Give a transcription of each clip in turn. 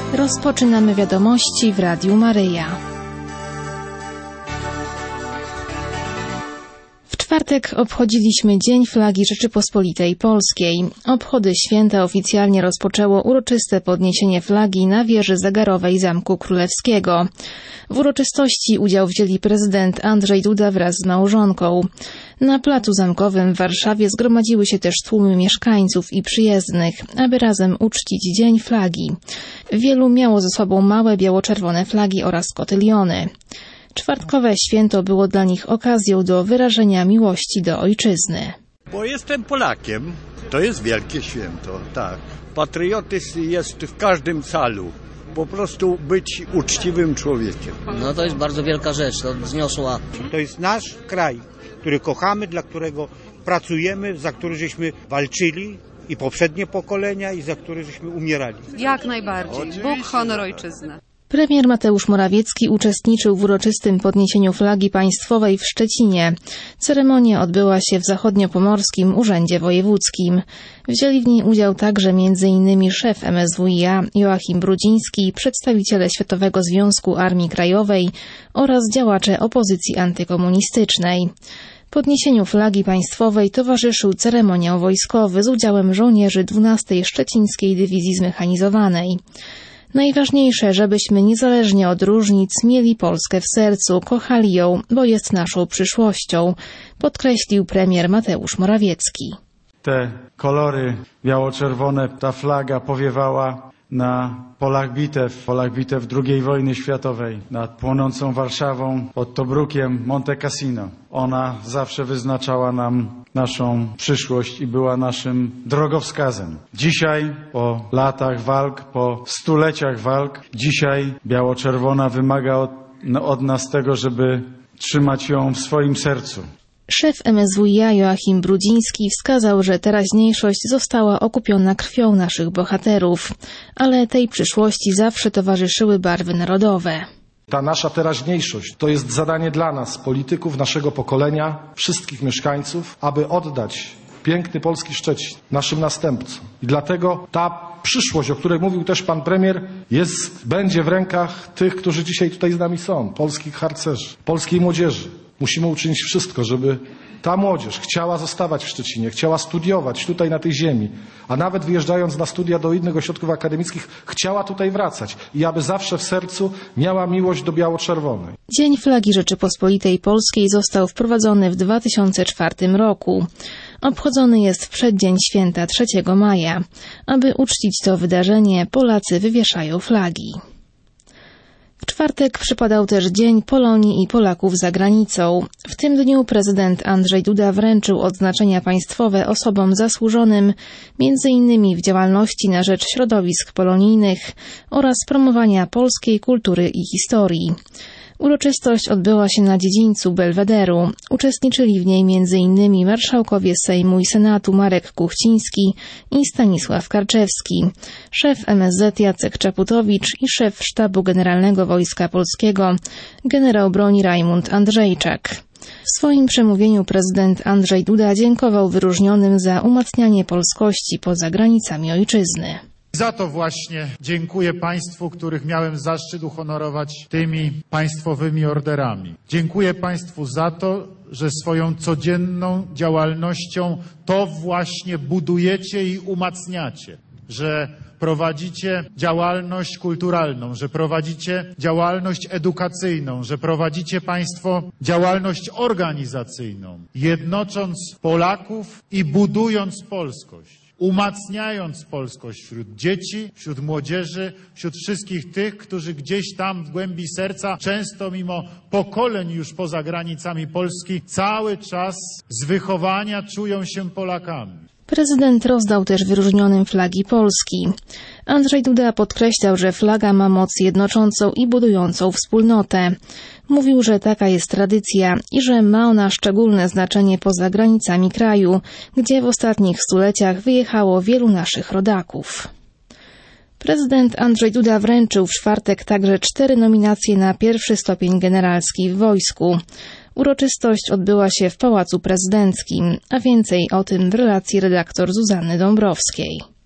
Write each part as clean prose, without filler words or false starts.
Rozpoczynamy wiadomości w Radiu Maryja. W czwartek obchodziliśmy Dzień Flagi Rzeczypospolitej Polskiej. Obchody święta oficjalnie rozpoczęło uroczyste podniesienie flagi na wieży zegarowej Zamku Królewskiego. W uroczystości udział wzięli prezydent Andrzej Duda wraz z małżonką. Na placu Zamkowym w Warszawie zgromadziły się też tłumy mieszkańców i przyjezdnych, aby razem uczcić Dzień Flagi. Wielu miało ze sobą małe biało-czerwone flagi oraz kotyliony. Czwartkowe święto było dla nich okazją do wyrażenia miłości do ojczyzny. Bo jestem Polakiem, to jest wielkie święto, tak. Patriotyzm jest w każdym calu. Po prostu być uczciwym człowiekiem. No to jest bardzo wielka rzecz, to wzniosła. To jest nasz kraj, który kochamy, dla którego pracujemy, za który żeśmy walczyli i poprzednie pokolenia i za który żeśmy umierali. Jak najbardziej. Bóg, honor, ojczyznę. Premier Mateusz Morawiecki uczestniczył w uroczystym podniesieniu flagi państwowej w Szczecinie. Ceremonia odbyła się w Zachodniopomorskim Urzędzie Wojewódzkim. Wzięli w niej udział także m.in. szef MSWiA Joachim Brudziński, przedstawiciele Światowego Związku Armii Krajowej oraz działacze opozycji antykomunistycznej. Podniesieniu flagi państwowej towarzyszył ceremoniał wojskowy z udziałem żołnierzy 12. Szczecińskiej Dywizji Zmechanizowanej. Najważniejsze, żebyśmy niezależnie od różnic mieli Polskę w sercu, kochali ją, bo jest naszą przyszłością, podkreślił premier Mateusz Morawiecki. Te kolory biało-czerwone, ta flaga powiewała na polach bitew II wojny światowej, nad płonącą Warszawą, pod Tobrukiem, Monte Cassino. Ona zawsze wyznaczała nam naszą przyszłość i była naszym drogowskazem. Dzisiaj, po latach walk, po stuleciach walk, dzisiaj biało-czerwona wymaga od nas tego, żeby trzymać ją w swoim sercu. Szef MSWiA Joachim Brudziński wskazał, że teraźniejszość została okupiona krwią naszych bohaterów, ale tej przyszłości zawsze towarzyszyły barwy narodowe. Ta nasza teraźniejszość to jest zadanie dla nas, polityków, naszego pokolenia, wszystkich mieszkańców, aby oddać piękny polski Szczecin naszym następcom. I dlatego ta przyszłość, o której mówił też pan premier, będzie w rękach tych, którzy dzisiaj tutaj z nami są, polskich harcerzy, polskiej młodzieży. Musimy uczynić wszystko, żeby ta młodzież chciała zostawać w Szczecinie, chciała studiować tutaj na tej ziemi, a nawet wyjeżdżając na studia do innych ośrodków akademickich, chciała tutaj wracać i aby zawsze w sercu miała miłość do biało-czerwonej. Dzień Flagi Rzeczypospolitej Polskiej został wprowadzony w 2004 roku. Obchodzony jest w przeddzień święta 3 maja. Aby uczcić to wydarzenie, Polacy wywieszają flagi. W czwartek przypadał też Dzień Polonii i Polaków za granicą. W tym dniu prezydent Andrzej Duda wręczył odznaczenia państwowe osobom zasłużonym, m.in. w działalności na rzecz środowisk polonijnych oraz promowania polskiej kultury i historii. Uroczystość odbyła się na dziedzińcu Belwederu. Uczestniczyli w niej m.in. marszałkowie Sejmu i Senatu Marek Kuchciński i Stanisław Karczewski, szef MSZ Jacek Czaputowicz i szef Sztabu Generalnego Wojska Polskiego generał broni Rajmund Andrzejczak. W swoim przemówieniu prezydent Andrzej Duda dziękował wyróżnionym za umacnianie polskości poza granicami ojczyzny. Za to właśnie dziękuję Państwu, których miałem zaszczyt uhonorować tymi państwowymi orderami. Dziękuję Państwu za to, że swoją codzienną działalnością to właśnie budujecie i umacniacie, że prowadzicie działalność kulturalną, że prowadzicie działalność edukacyjną, że prowadzicie Państwo działalność organizacyjną, jednocząc Polaków i budując polskość. Umacniając polskość wśród dzieci, wśród młodzieży, wśród wszystkich tych, którzy gdzieś tam w głębi serca, często mimo pokoleń już poza granicami Polski, cały czas z wychowania czują się Polakami. Prezydent rozdał też wyróżnionym flagi Polski. Andrzej Duda podkreślał, że flaga ma moc jednoczącą i budującą wspólnotę. Mówił, że taka jest tradycja i że ma ona szczególne znaczenie poza granicami kraju, gdzie w ostatnich stuleciach wyjechało wielu naszych rodaków. Prezydent Andrzej Duda wręczył w czwartek także 4 nominacje na 1. stopień generalski w wojsku. Uroczystość odbyła się w Pałacu Prezydenckim, a więcej o tym w relacji redaktor Zuzanny Dąbrowskiej.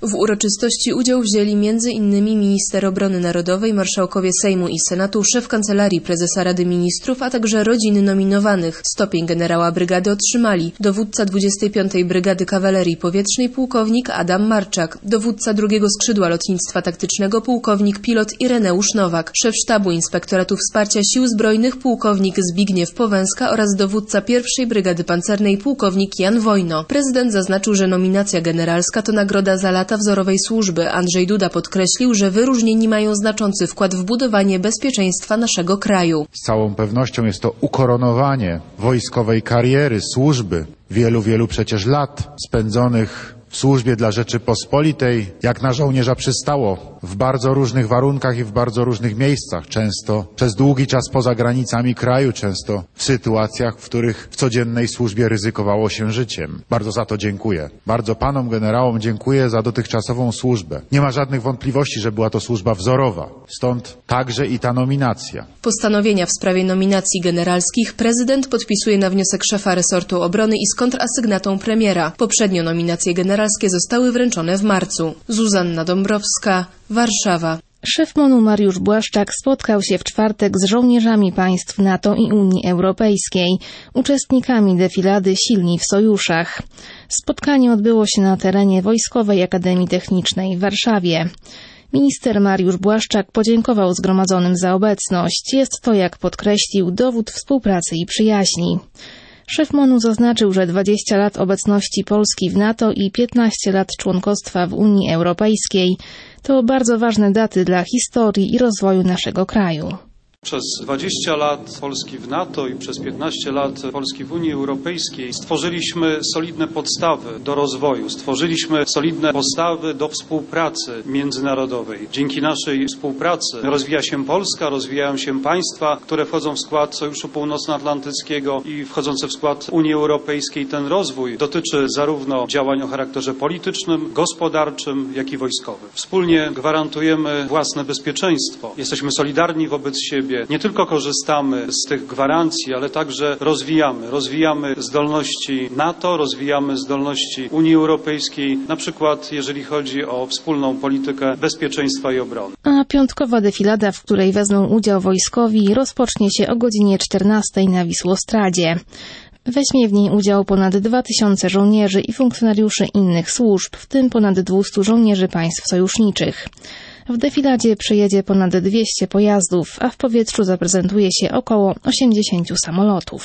W uroczystości udział wzięli m.in. minister obrony narodowej, marszałkowie Sejmu i Senatu, szef Kancelarii Prezesa Rady Ministrów, a także rodziny nominowanych. Stopień generała brygady otrzymali dowódca 25. Brygady Kawalerii Powietrznej pułkownik Adam Marczak, dowódca 2. Skrzydła Lotnictwa Taktycznego pułkownik pilot Ireneusz Nowak, szef sztabu Inspektoratu Wsparcia Sił Zbrojnych pułkownik Zbigniew Powęska oraz dowódca 1. Brygady Pancernej pułkownik Jan Wojno. Prezydent zaznaczył, że nominacja generalska to nagroda za lata wzorowej służby. Andrzej Duda podkreślił, że wyróżnieni mają znaczący wkład w budowanie bezpieczeństwa naszego kraju. Z całą pewnością jest to ukoronowanie wojskowej kariery, służby, wielu przecież lat spędzonych w służbie dla Rzeczypospolitej, jak na żołnierza przystało, w bardzo różnych warunkach i w bardzo różnych miejscach, często przez długi czas poza granicami kraju, często w sytuacjach, w których w codziennej służbie ryzykowało się życiem. Bardzo za to dziękuję. Bardzo panom generałom dziękuję za dotychczasową służbę. Nie ma żadnych wątpliwości, że była to służba wzorowa. Stąd także i ta nominacja. Postanowienia w sprawie nominacji generalskich prezydent podpisuje na wniosek szefa resortu obrony i z kontrasygnatą premiera. Poprzednio nominacje generalskie zostały wręczone w marcu. Zuzanna Dąbrowska, Warszawa. Szef MON-u Mariusz Błaszczak spotkał się w czwartek z żołnierzami państw NATO i Unii Europejskiej, uczestnikami defilady Silni w sojuszach. Spotkanie odbyło się na terenie Wojskowej Akademii Technicznej w Warszawie. Minister Mariusz Błaszczak podziękował zgromadzonym za obecność. Jest to, jak podkreślił, dowód współpracy i przyjaźni. Szef MON-u zaznaczył, że 20 lat obecności Polski w NATO i 15 lat członkostwa w Unii Europejskiej to bardzo ważne daty dla historii i rozwoju naszego kraju. Przez 20 lat Polski w NATO i przez 15 lat Polski w Unii Europejskiej stworzyliśmy solidne podstawy do rozwoju, stworzyliśmy solidne podstawy do współpracy międzynarodowej. Dzięki naszej współpracy rozwija się Polska, rozwijają się państwa, które wchodzą w skład Sojuszu Północnoatlantyckiego i wchodzące w skład Unii Europejskiej. Ten rozwój dotyczy zarówno działań o charakterze politycznym, gospodarczym, jak i wojskowym. Wspólnie gwarantujemy własne bezpieczeństwo. Jesteśmy solidarni wobec siebie. Nie tylko korzystamy z tych gwarancji, ale także rozwijamy zdolności NATO, rozwijamy zdolności Unii Europejskiej, na przykład jeżeli chodzi o wspólną politykę bezpieczeństwa i obrony. A piątkowa defilada, w której wezmą udział wojskowi, rozpocznie się o godzinie 14 na Wisłostradzie. Weźmie w niej udział ponad 2000 żołnierzy i funkcjonariuszy innych służb, w tym ponad 200 żołnierzy państw sojuszniczych. W defiladzie przejedzie ponad 200 pojazdów, a w powietrzu zaprezentuje się około 80 samolotów.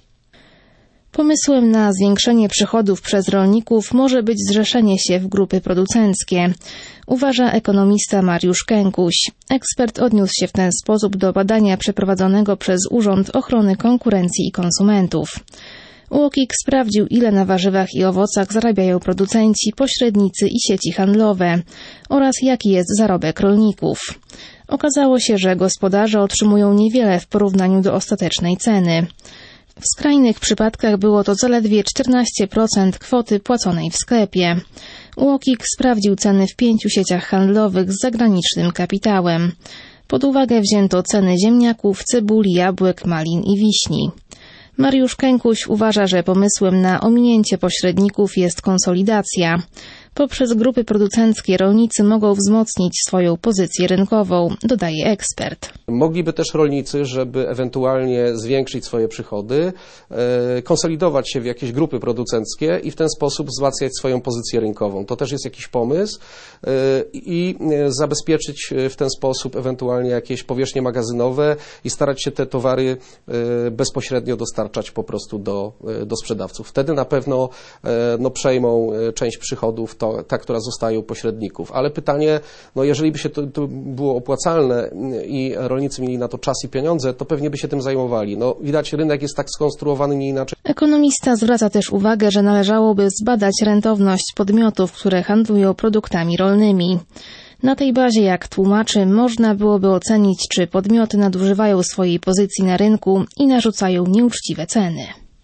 Pomysłem na zwiększenie przychodów przez rolników może być zrzeszenie się w grupy producenckie, uważa ekonomista Mariusz Kękuś. Ekspert odniósł się w ten sposób do badania przeprowadzonego przez Urząd Ochrony Konkurencji i Konsumentów. UOKiK sprawdził, ile na warzywach i owocach zarabiają producenci, pośrednicy i sieci handlowe oraz jaki jest zarobek rolników. Okazało się, że gospodarze otrzymują niewiele w porównaniu do ostatecznej ceny. W skrajnych przypadkach było to zaledwie 14% kwoty płaconej w sklepie. UOKiK sprawdził ceny w 5 sieciach handlowych z zagranicznym kapitałem. Pod uwagę wzięto ceny ziemniaków, cebuli, jabłek, malin i wiśni. Mariusz Kękuś uważa, że pomysłem na ominięcie pośredników jest konsolidacja. Poprzez grupy producenckie rolnicy mogą wzmocnić swoją pozycję rynkową, dodaje ekspert. Mogliby też rolnicy, żeby ewentualnie zwiększyć swoje przychody, konsolidować się w jakieś grupy producenckie i w ten sposób wzmacniać swoją pozycję rynkową. To też jest jakiś pomysł i zabezpieczyć w ten sposób ewentualnie jakieś powierzchnie magazynowe i starać się te towary bezpośrednio dostarczać po prostu do sprzedawców. Wtedy na pewno przejmą część przychodów ta, która zostaje u pośredników. Ale pytanie, jeżeli by się to było opłacalne i rolnicy mieli na to czas i pieniądze, to pewnie by się tym zajmowali. Widać, rynek jest tak skonstruowany nie inaczej. Ekonomista zwraca też uwagę, że należałoby zbadać rentowność podmiotów, które handlują produktami rolnymi. Na tej bazie, jak tłumaczy, można byłoby ocenić, czy podmioty nadużywają swojej pozycji na rynku i narzucają nieuczciwe ceny.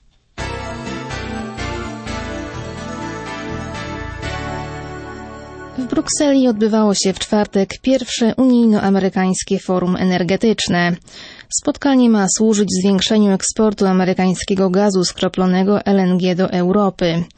W Brukseli odbywało się w czwartek pierwsze unijno-amerykańskie forum energetyczne. Spotkanie ma służyć zwiększeniu eksportu amerykańskiego gazu skroplonego LNG do Europy.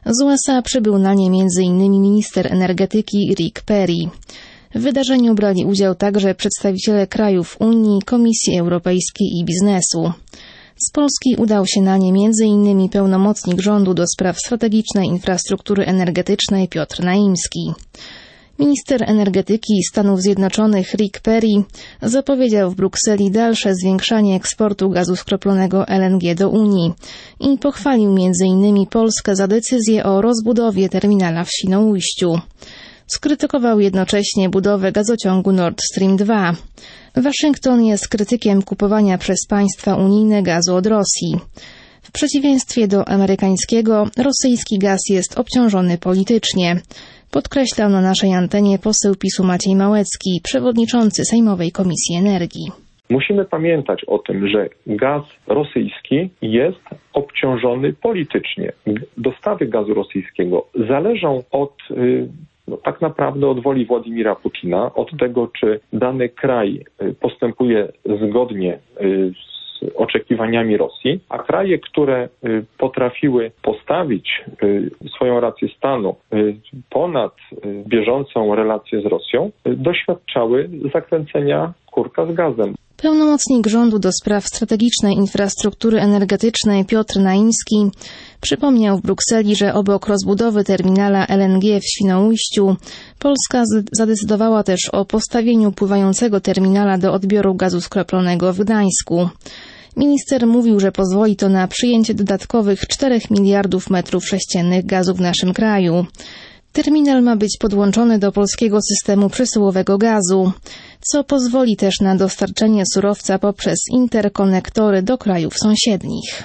Z USA przybył na nie m.in. minister energetyki Rick Perry. W wydarzeniu brali udział także przedstawiciele krajów Unii, Komisji Europejskiej i biznesu. Z Polski udał się na nie m.in. pełnomocnik rządu do spraw strategicznej infrastruktury energetycznej Piotr Naimski. Minister energetyki Stanów Zjednoczonych Rick Perry zapowiedział w Brukseli dalsze zwiększanie eksportu gazu skroplonego LNG do Unii i pochwalił m.in. Polskę za decyzję o rozbudowie terminala w Świnoujściu. Skrytykował jednocześnie budowę gazociągu Nord Stream 2. Waszyngton jest krytykiem kupowania przez państwa unijne gazu od Rosji. W przeciwieństwie do amerykańskiego, rosyjski gaz jest obciążony politycznie. Podkreślał na naszej antenie poseł PiS-u Maciej Małecki, przewodniczący Sejmowej Komisji Energii. Musimy pamiętać o tym, że gaz rosyjski jest obciążony politycznie. Dostawy gazu rosyjskiego zależą tak naprawdę od woli Władimira Putina, od tego, czy dany kraj postępuje zgodnie z oczekiwaniami Rosji, a kraje, które potrafiły postawić swoją rację stanu ponad bieżącą relację z Rosją, doświadczały zakręcenia kurka z gazem. Pełnomocnik rządu do spraw strategicznej infrastruktury energetycznej Piotr Naimski przypomniał w Brukseli, że obok rozbudowy terminala LNG w Świnoujściu Polska zadecydowała też o postawieniu pływającego terminala do odbioru gazu skroplonego w Gdańsku. Minister mówił, że pozwoli to na przyjęcie dodatkowych 4 miliardów metrów sześciennych gazu w naszym kraju. Terminal ma być podłączony do polskiego systemu przesyłowego gazu, co pozwoli też na dostarczenie surowca poprzez interkonektory do krajów sąsiednich.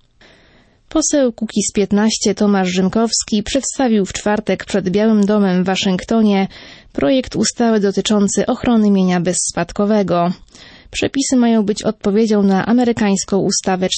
Poseł Kukiz-15 Tomasz Rzymkowski przedstawił w czwartek przed Białym Domem w Waszyngtonie projekt ustawy dotyczący ochrony mienia bezspadkowego. Przepisy mają być odpowiedzią na amerykańską ustawę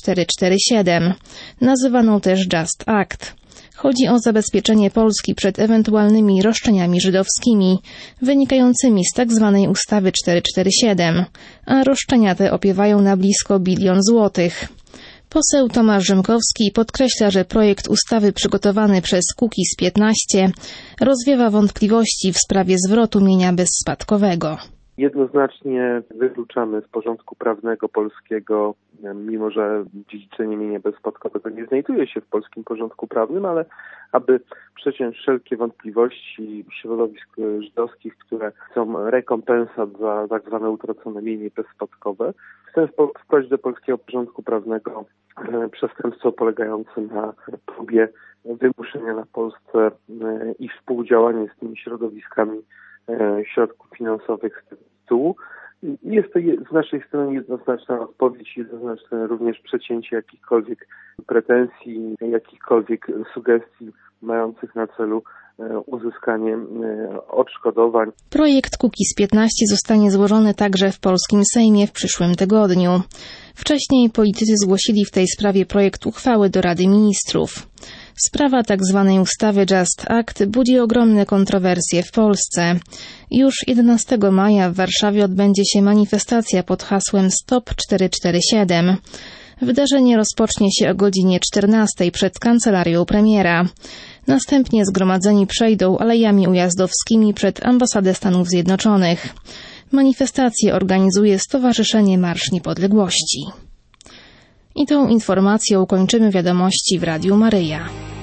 447, nazywaną też Just Act. Chodzi o zabezpieczenie Polski przed ewentualnymi roszczeniami żydowskimi wynikającymi z tzw. ustawy 447, a roszczenia te opiewają na blisko 1 bilion złotych. Poseł Tomasz Rzymkowski podkreśla, że projekt ustawy przygotowany przez Kukiz-15 rozwiewa wątpliwości w sprawie zwrotu mienia bezspadkowego. Jednoznacznie wykluczamy z porządku prawnego polskiego, mimo że dziedziczenie mienia bezspadkowego nie znajduje się w polskim porządku prawnym, ale aby przeciąć wszelkie wątpliwości środowisk żydowskich, które chcą rekompensat za tak zwane utracone mienie bezspadkowe, chcemy wprowadzić do polskiego porządku prawnego przestępstwo polegające na próbie wymuszenia na Polsce i współdziałania z tymi środowiskami środków finansowych z tego tytułu. Jest to z naszej strony jednoznaczna odpowiedź, jednoznaczne również przecięcie jakichkolwiek pretensji, jakichkolwiek sugestii mających na celu uzyskanie odszkodowań. Projekt Kukiz-15 zostanie złożony także w polskim Sejmie w przyszłym tygodniu. Wcześniej politycy zgłosili w tej sprawie projekt uchwały do Rady Ministrów. Sprawa tzw. ustawy Just Act budzi ogromne kontrowersje w Polsce. Już 11 maja w Warszawie odbędzie się manifestacja pod hasłem Stop 447. Wydarzenie rozpocznie się o godzinie 14 przed kancelarią premiera. Następnie zgromadzeni przejdą alejami ujazdowskimi przed ambasadę Stanów Zjednoczonych. Manifestację organizuje Stowarzyszenie Marsz Niepodległości. I tą informacją kończymy wiadomości w Radiu Maryja.